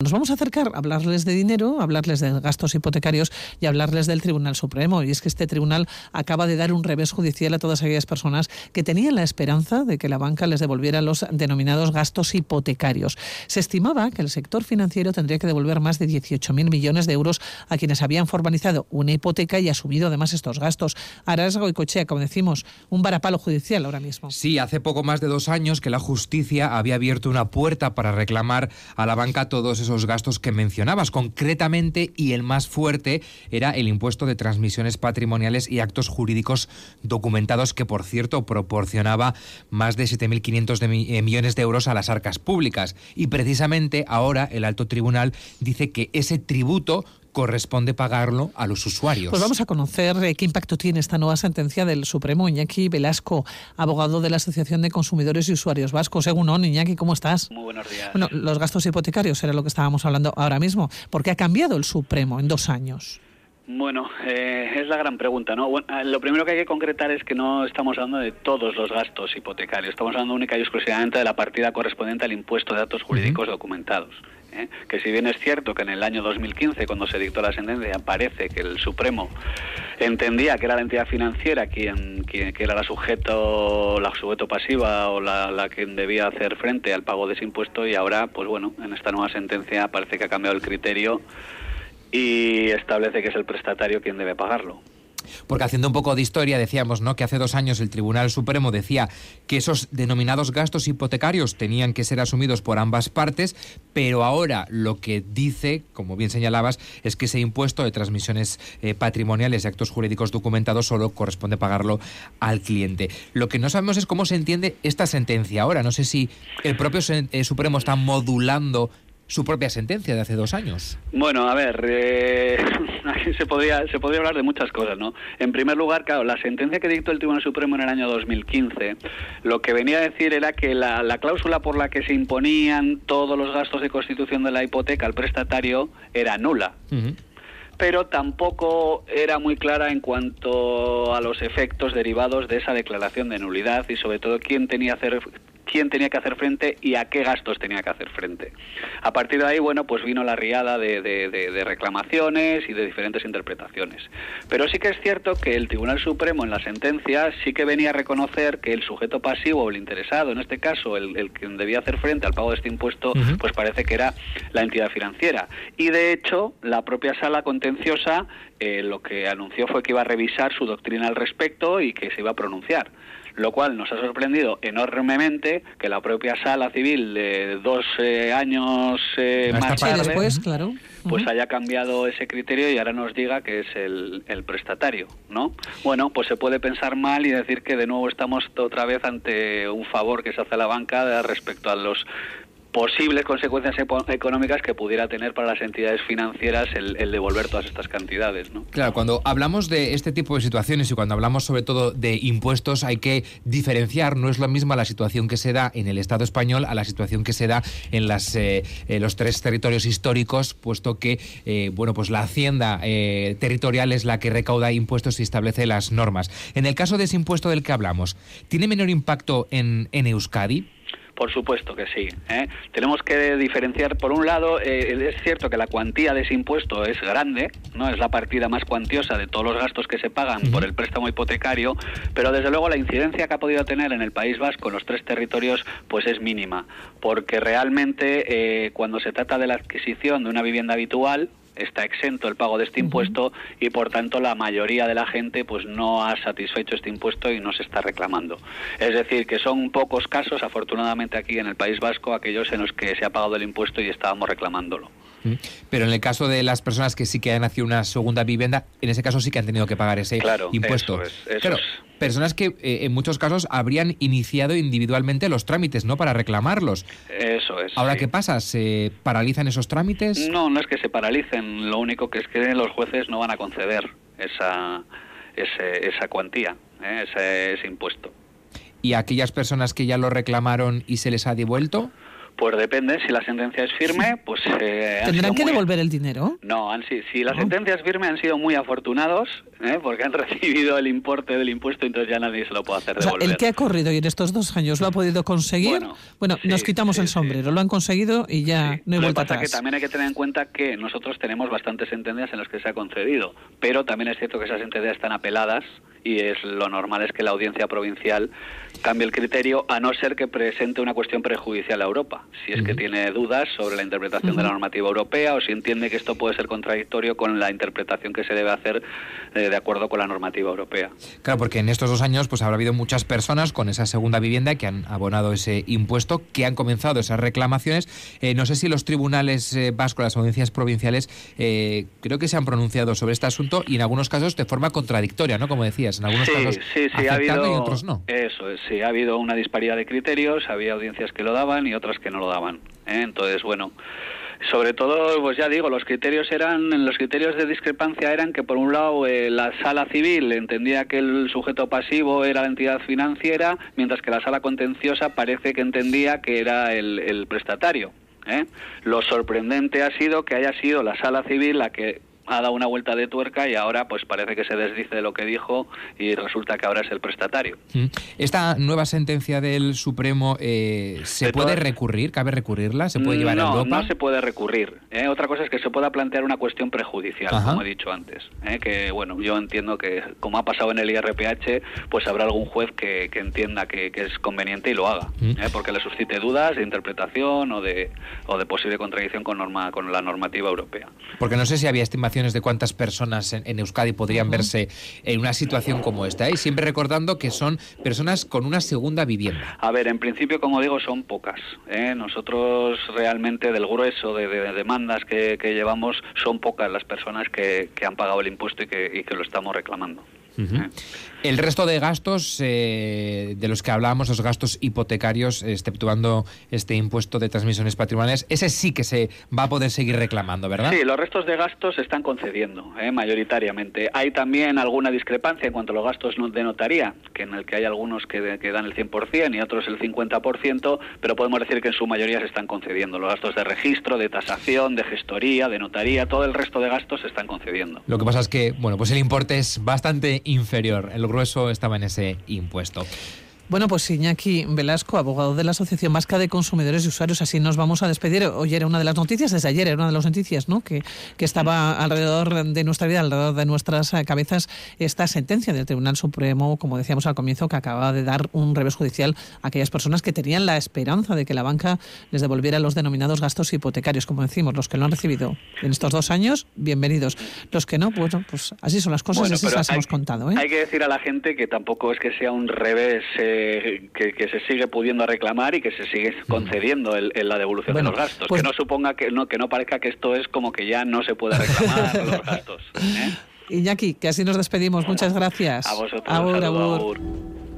Nos vamos a acercar a hablarles de dinero, a hablarles de gastos hipotecarios y a hablarles del Tribunal Supremo. Y es que este tribunal acaba de dar un revés judicial a todas aquellas personas que tenían la esperanza de que la banca les devolviera los denominados gastos hipotecarios. Se estimaba que el sector financiero tendría que devolver más de 18.000 millones de euros a quienes habían formalizado una hipoteca y asumido además estos gastos. Ahora es Goicoechea, como decimos, un varapalo judicial ahora mismo. Sí, hace poco más de 2 años que la justicia había abierto una puerta para reclamar a la banca todos esos gastos que mencionabas concretamente, y el más fuerte era el impuesto de transmisiones patrimoniales y actos jurídicos documentados, que por cierto proporcionaba más de 7.500 millones de euros a las arcas públicas. Y precisamente ahora el alto tribunal dice que ese tributo corresponde pagarlo a los usuarios. Pues vamos a conocer qué impacto tiene esta nueva sentencia del Supremo. Iñaki Velasco, abogado de la Asociación de Consumidores y Usuarios Vascos. Egunon, Iñaki, ¿cómo estás? Muy buenos días. Bueno, los gastos hipotecarios era lo que estábamos hablando ahora mismo. ¿Por qué ha cambiado el Supremo en 2 años? Bueno, es la gran pregunta, ¿no? Bueno, lo primero que hay que concretar es que no estamos hablando de todos los gastos hipotecarios. Estamos hablando única y exclusivamente de la partida correspondiente al impuesto de datos jurídicos documentados. Que si bien es cierto que en el año 2015, cuando se dictó la sentencia, parece que el Supremo entendía que era la entidad financiera quien que era la sujeto pasiva o la que debía hacer frente al pago de ese impuesto, y ahora, pues bueno, en esta nueva sentencia parece que ha cambiado el criterio y establece que es el prestatario quien debe pagarlo. Porque haciendo un poco de historia decíamos, ¿no?, que hace 2 años el Tribunal Supremo decía que esos denominados gastos hipotecarios tenían que ser asumidos por ambas partes, pero ahora lo que dice, como bien señalabas, es que ese impuesto de transmisiones patrimoniales y actos jurídicos documentados solo corresponde pagarlo al cliente. Lo que no sabemos es cómo se entiende esta sentencia ahora. No sé si el propio Supremo está modulando su propia sentencia de hace 2 años. Bueno, a ver, se podría hablar de muchas cosas, ¿no? En primer lugar, claro, la sentencia que dictó el Tribunal Supremo en el año 2015, lo que venía a decir era que la cláusula por la que se imponían todos los gastos de constitución de la hipoteca al prestatario era nula. Uh-huh. Pero tampoco era muy clara en cuanto a los efectos derivados de esa declaración de nulidad y sobre todo quién tenía que hacer frente y a qué gastos tenía que hacer frente. A partir de ahí, bueno, pues vino la riada de reclamaciones y de diferentes interpretaciones. Pero sí que es cierto que el Tribunal Supremo en la sentencia sí que venía a reconocer que el sujeto pasivo o el interesado, en este caso el que debía hacer frente al pago de este impuesto, uh-huh, pues parece que era la entidad financiera. Y de hecho, la propia sala contenciosa lo que anunció fue que iba a revisar su doctrina al respecto y que se iba a pronunciar. Lo cual nos ha sorprendido enormemente que la propia Sala Civil de 2 años más tarde, después, claro, pues haya cambiado ese criterio y ahora nos diga que es el prestatario, ¿no? Bueno, pues se puede pensar mal y decir que de nuevo estamos otra vez ante un favor que se hace a la banca respecto a los posibles consecuencias económicas que pudiera tener para las entidades financieras el devolver todas estas cantidades, ¿no? Claro, cuando hablamos de este tipo de situaciones y cuando hablamos sobre todo de impuestos hay que diferenciar. No es lo mismo la situación que se da en el Estado español a la situación que se da en los 3 territorios históricos, puesto que pues la Hacienda territorial es la que recauda impuestos y establece las normas. En el caso de ese impuesto del que hablamos, ¿tiene menor impacto en Euskadi? Por supuesto que sí, ¿eh? Tenemos que diferenciar, por un lado, es cierto que la cuantía de ese impuesto es grande, ¿no? Es la partida más cuantiosa de todos los gastos que se pagan por el préstamo hipotecario, pero desde luego la incidencia que ha podido tener en el País Vasco, en los 3 territorios, pues es mínima, porque realmente cuando se trata de la adquisición de una vivienda habitual, está exento el pago de este impuesto y por tanto la mayoría de la gente pues no ha satisfecho este impuesto y no se está reclamando. Es decir, que son pocos casos, afortunadamente aquí en el País Vasco, aquellos en los que se ha pagado el impuesto y estábamos reclamándolo. Pero en el caso de las personas que sí que han nacido una segunda vivienda, en ese caso sí que han tenido que pagar ese impuesto. Eso es. Personas que en muchos casos habrían iniciado individualmente los trámites, ¿no?, para reclamarlos. Eso es. ¿Ahora sí. qué pasa? ¿Se paralizan esos trámites? No es que se paralicen. Lo único que es que los jueces no van a conceder esa cuantía, ese impuesto. ¿Y aquellas personas que ya lo reclamaron y se les ha devuelto? Pues depende, si la sentencia es firme, pues... ¿Tendrán que devolver el dinero? No, si la sentencia es firme han sido muy afortunados, porque han recibido el importe del impuesto, entonces ya nadie se lo puede hacer devolver. El que ha corrido y en estos 2 años lo ha podido conseguir, bueno, sí, nos quitamos el sombrero, lo han conseguido y ya no hay vuelta atrás. Lo que pasa es que también hay que tener en cuenta que nosotros tenemos bastantes sentencias en las que se ha concedido, pero también es cierto que esas sentencias están apeladas y lo normal es que la audiencia provincial cambie el criterio, a no ser que presente una cuestión prejudicial a Europa, si es que tiene dudas sobre la interpretación de la normativa europea o si entiende que esto puede ser contradictorio con la interpretación que se debe hacer de acuerdo con la normativa europea. Claro, porque en estos 2 años pues habrá habido muchas personas con esa segunda vivienda que han abonado ese impuesto, que han comenzado esas reclamaciones. No sé si los tribunales vascos, las audiencias provinciales, creo que se han pronunciado sobre este asunto y en algunos casos de forma contradictoria, ¿no? Como decías, en algunos casos ha habido, y otros no. Eso es, sí, ha habido una disparidad de criterios, había audiencias que lo daban y otras que no lo daban, Entonces, bueno, sobre todo, pues ya digo, los criterios de discrepancia eran que por un lado la sala civil entendía que el sujeto pasivo era la entidad financiera, mientras que la sala contenciosa parece que entendía que era el prestatario. Lo sorprendente ha sido que haya sido la sala civil la que ha dado una vuelta de tuerca y ahora pues parece que se desdice de lo que dijo y resulta que ahora es el prestatario. ¿Esta nueva sentencia del Supremo se puede recurrir? ¿Cabe recurrirla? ¿Se puede llevar a Europa? No se puede recurrir. Otra cosa es que se pueda plantear una cuestión prejudicial, como he dicho antes. Que bueno, yo entiendo que como ha pasado en el IRPH, pues habrá algún juez que entienda que es conveniente y lo haga, porque le suscite dudas de interpretación o de posible contradicción con la normativa europea. Porque no sé si había estimaciones de cuántas personas en Euskadi podrían verse en una situación como esta, y siempre recordando que son personas con una segunda vivienda. A ver, en principio, como digo, son pocas. Nosotros realmente del grueso de demandas que llevamos son pocas las personas que han pagado el impuesto y que lo estamos reclamando. El resto de gastos de los que hablábamos, los gastos hipotecarios, exceptuando este impuesto de transmisiones patrimoniales, ese sí que se va a poder seguir reclamando, ¿verdad? Sí, los restos de gastos se están concediendo, mayoritariamente. Hay también alguna discrepancia en cuanto a los gastos de notaría, que en el que hay algunos que dan el 100% y otros el 50%, pero podemos decir que en su mayoría se están concediendo. Los gastos de registro, de tasación, de gestoría, de notaría, todo el resto de gastos se están concediendo. Lo que pasa es que, bueno, pues el importe es bastante inferior. El grueso estaba en ese impuesto. Bueno, pues Iñaki Velasco, abogado de la Asociación Vasca de Consumidores y Usuarios, así nos vamos a despedir. Hoy era una de las noticias, desde ayer era una de las noticias, ¿no?, que estaba alrededor de nuestra vida, alrededor de nuestras cabezas, esta sentencia del Tribunal Supremo, como decíamos al comienzo, que acaba de dar un revés judicial a aquellas personas que tenían la esperanza de que la banca les devolviera los denominados gastos hipotecarios. Como decimos, los que lo han recibido en estos 2 años, bienvenidos. Los que no, pues así son las cosas, así las hemos contado. Hay que decir a la gente que tampoco es que sea un revés que se sigue pudiendo reclamar y que se sigue concediendo la devolución de los gastos. Pues, que no suponga que no parezca que esto es como que ya no se puede reclamar los gastos. Iñaki, que así nos despedimos. Muchas gracias. A vosotros. Abur.